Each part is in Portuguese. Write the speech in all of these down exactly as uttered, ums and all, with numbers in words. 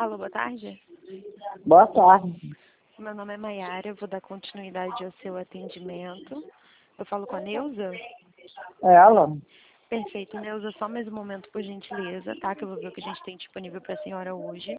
Alô, boa tarde. Boa tarde. Meu nome é Maiara, eu vou dar continuidade ao seu atendimento. Eu falo com a Neuza? É ela? Perfeito, Neuza, só mais um momento, por gentileza, tá? Que eu vou ver o que a gente tem disponível para a senhora hoje.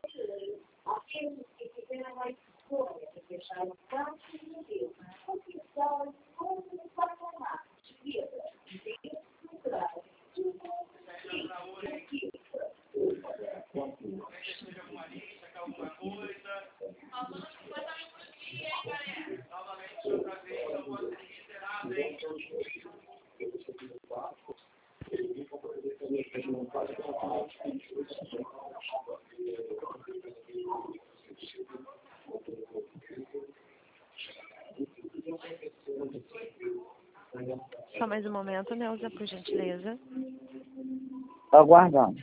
Só mais um momento, Neuza, por gentileza. Tô aguardando.